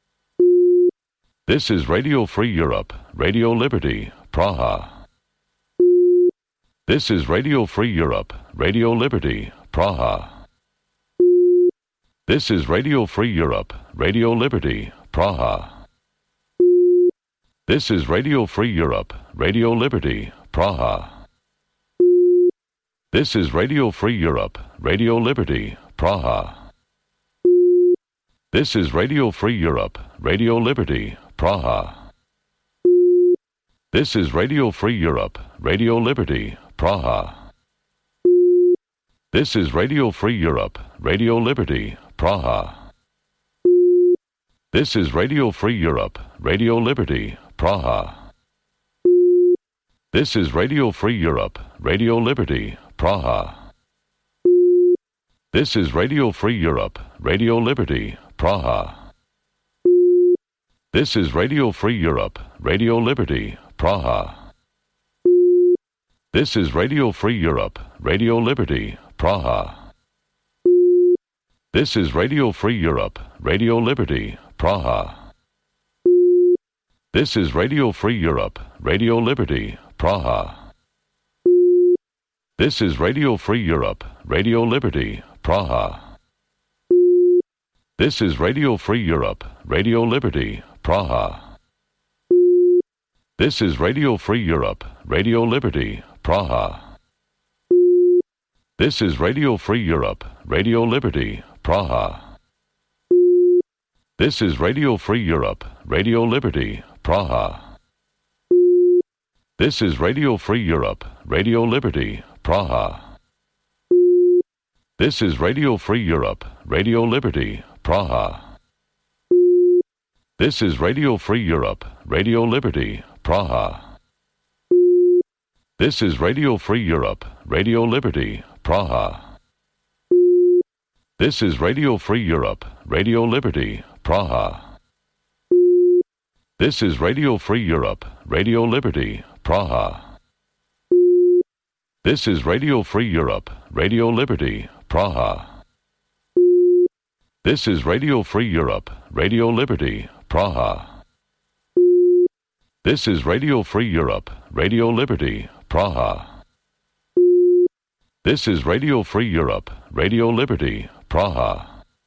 This is Radio Free Europe, Radio Liberty, Praha. This is Radio Free Europe, Radio Liberty, Praha. This is Radio Free Europe, Radio Liberty, Praha. This is Radio Free Europe, Radio Liberty, Praha. This is Radio Free Europe, Radio Liberty, Praha. This is Radio Free Europe, Radio Liberty, Praha. This is Radio Free Europe, Radio Liberty, Praha. This is Radio Free Europe, Radio Liberty, Praha. This is Radio Free Europe, Radio Liberty, Praha. This is Radio Free Europe, Radio Liberty, Praha. This is Radio Free Europe, Radio Liberty, Praha. This is Radio Free Europe, Radio Liberty, Praha. This is Radio Free Europe, Radio Liberty, Praha. This is Radio Free Europe, Radio Liberty, Praha. This is Radio Free Europe, Radio Liberty, Praha. This is Radio Free Europe, Radio Liberty, Praha. This is Radio Free Europe, Radio Liberty, Praha. This is Radio Free Europe, Radio Liberty, Praha. This is Radio Free Europe, Radio Liberty, Praha. This is Radio Free Europe, Radio Liberty, Praha. This is Radio Free Europe, Radio Liberty, Praha. This is Radio Free Europe, Radio Liberty, Praha. This is Radio Free Europe, Radio Liberty, Praha. This is Radio Free Europe, Radio Liberty, Praha. This is Radio Free Europe, Radio Liberty, Praha. This is Radio Free Europe, Radio Liberty, Praha. This is Radio Free Europe, Radio Liberty, Praha. This is Radio Free Europe, Radio Liberty, Praha. This is Radio Free Europe, Radio Liberty, Praha. This is Radio Free Europe, Radio Liberty, Praha.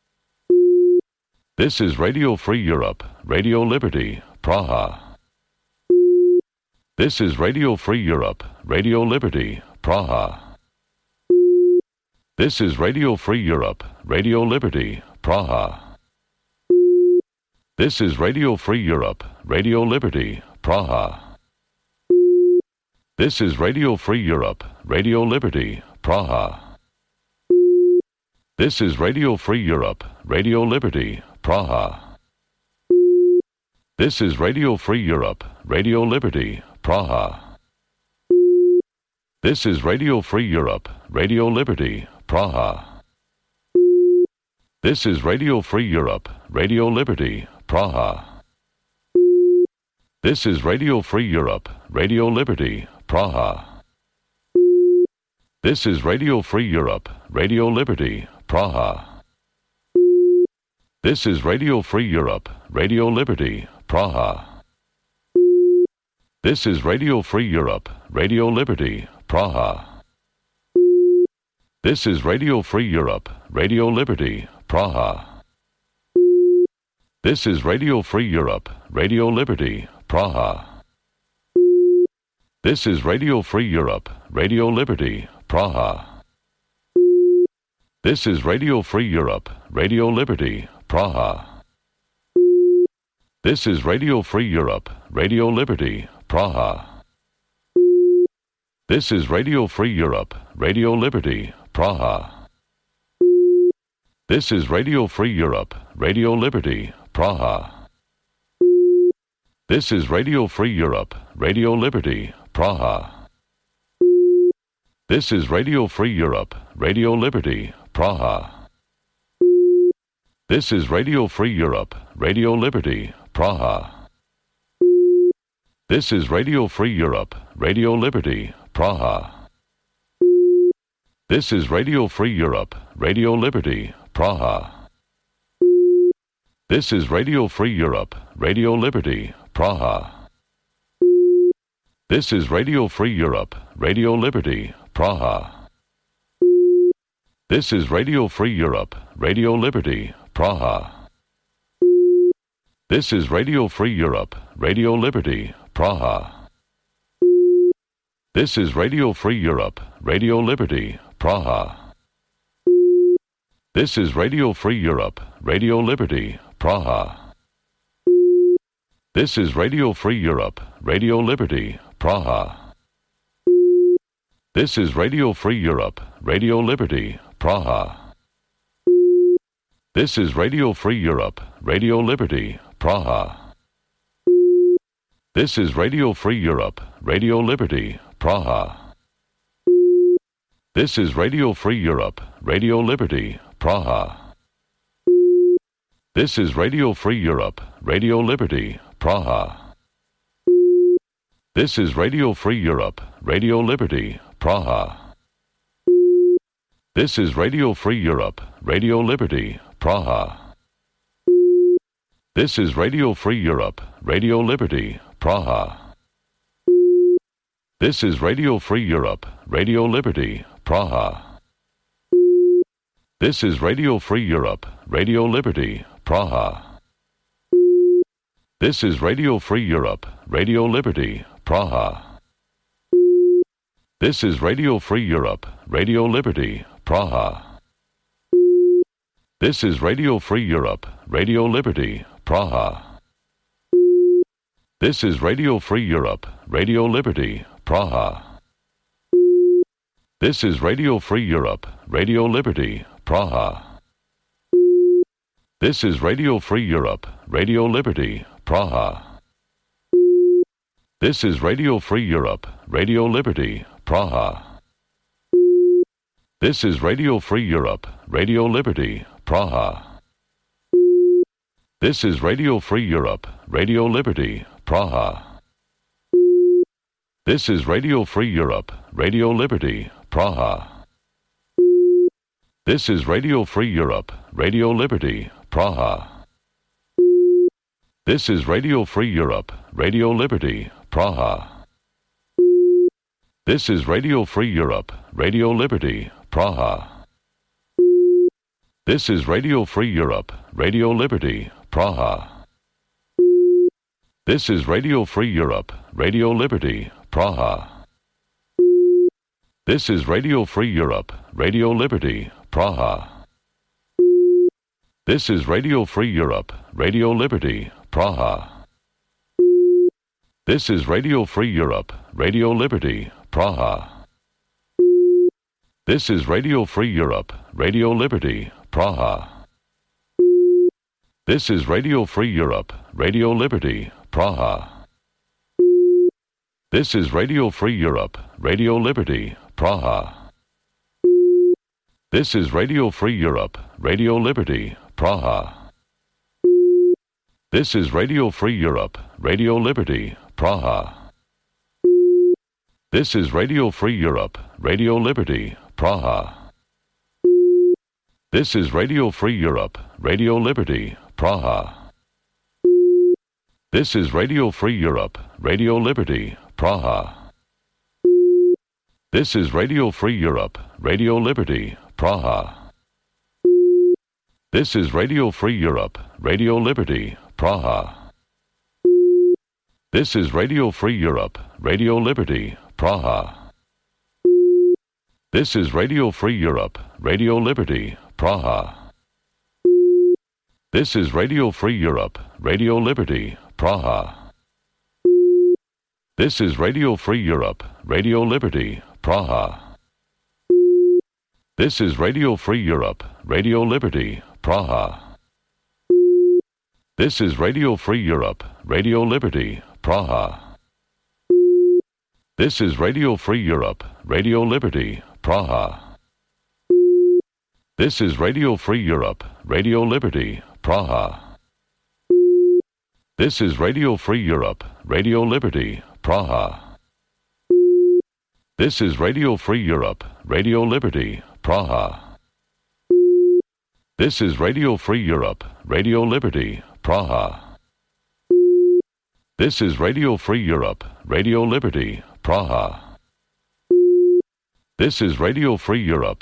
This is Radio Free Europe, Radio Liberty, Praha. This is Radio Free Europe, Radio Liberty, Praha. This is Radio Free Europe, Radio Liberty, Praha. This is Radio Free Europe, Radio Liberty, Praha. This is Radio Free Europe, Radio Liberty, Praha. This is Radio Free Europe, Radio Liberty, Praha. This is Radio Free Europe, Radio Liberty, Praha. This is Radio Free Europe, Radio Liberty, Praha. This is Radio Free Europe, Radio Liberty, Praha. This is Radio Free Europe, Radio Liberty, Praha. This is Radio Free Europe, Radio Liberty, Praha. This is Radio Free Europe, Radio Liberty, Praha. This is Radio Free Europe, Radio Liberty, Praha. This is Radio Free Europe, Radio Liberty, Praha. This is Radio Free Europe, Radio Liberty, Praha. This is Radio Free Europe, Radio Liberty, Praha. This is Radio Free Europe, Radio Liberty, Praha. This is Radio Free Europe, Radio Liberty, Praha. This is Radio Free Europe, Radio Liberty, Praha. This is Radio Free Europe, Radio Liberty, Praha. This is Radio Free Europe, Radio Liberty, Praha. This is Radio Free Europe, Radio Liberty, Praha. This is Radio Free Europe, Radio Liberty, Praha. This is Radio Free Europe, Radio Liberty, Praha. This is Radio Free Europe, Radio Liberty, Praha. This is Radio Free Europe, Radio Liberty, Praha. This is Radio Free Europe, Radio Liberty, Praha. This is Radio Free Europe, Radio Liberty, Praha. This is Radio Free Europe, Radio Liberty, Praha. This is Radio Free Europe, Radio Liberty, Praha. This is Radio Free Europe, Radio Liberty, Praha. This is Radio Free Europe, Radio Liberty, Praha. This is Radio Free Europe, Radio Liberty, Praha. This is Radio Free Europe, Radio Liberty, Praha. This is Radio Free Europe, Radio Liberty, Praha. This is Radio Free Europe, Radio Liberty, Praha. This is Radio Free Europe, Radio Liberty, Praha. This is Radio Free Europe, Radio Liberty, Praha. This is Radio Free Europe, Radio Liberty, Praha. This is Radio Free Europe, Radio Liberty, Praha. This is Radio Free Europe, Radio Liberty, Praha. This is Radio Free Europe, Radio Liberty, Praha. This is Radio Free Europe, Radio Liberty, Praha. This is Radio Free Europe, Radio Liberty, Praha. This is Radio Free Europe, Radio Liberty, Praha. This is Radio Free Europe, Radio Liberty, Praha. This is Radio Free Europe, Radio Liberty, Praha. This is Radio Free Europe, Radio Liberty, Praha. This is Radio Free Europe, Radio Liberty, Praha. This is Radio Free Europe, Radio Liberty, Praha. This is Radio Free Europe, Radio Liberty, Praha. This is Radio Free Europe, Radio Liberty, Praha. This is Radio Free Europe, Radio Liberty, Praha. This is Radio Free Europe, Radio Liberty, Praha. This is Radio Free Europe, Radio Liberty, Praha. This is Radio Free Europe, Radio Liberty, Praha. This is Radio Free Europe, Radio Liberty, Praha. This is Radio Free Europe, Radio Liberty, Praha. This is Radio Free Europe, Radio Liberty, Praha. This is Radio Free Europe, Radio Liberty, Praha. This is Radio Free Europe, Radio Liberty, Praha. This is Radio Free Europe, Radio Liberty, Praha. This is Radio Free Europe, Radio Liberty, Praha. This is Radio Free Europe, Radio Liberty, Praha. This is Radio Free Europe, Radio Liberty, Praha. This is Radio Free Europe, Radio Liberty, Praha. This is Radio Free Europe, Radio Liberty, Praha. This is Radio Free Europe, Radio Liberty, Praha. This is Radio Free Europe, Radio Liberty, Praha. This is Radio Free Europe, Radio Liberty, Praha. This is Radio Free Europe, Radio Liberty, Praha. This is Radio Free Europe, Radio Liberty, Praha. This is Radio Free Europe, Radio Liberty, Praha. This is Radio Free Europe, Radio Liberty, Praha. This is Radio Free Europe, Radio Liberty, Praha. This is Radio Free Europe, Radio Liberty, Praha. This is Radio Free Europe, Radio Liberty, Praha. This is Radio Free Europe, Radio Liberty, Praha. This is Radio Free Europe, Radio Liberty, Praha. This is Radio Free Europe, Radio Liberty, Praha. This is Radio Free Europe, Radio Liberty, Praha. This is Radio Free Europe, Radio Liberty, Praha. This is Radio Free Europe,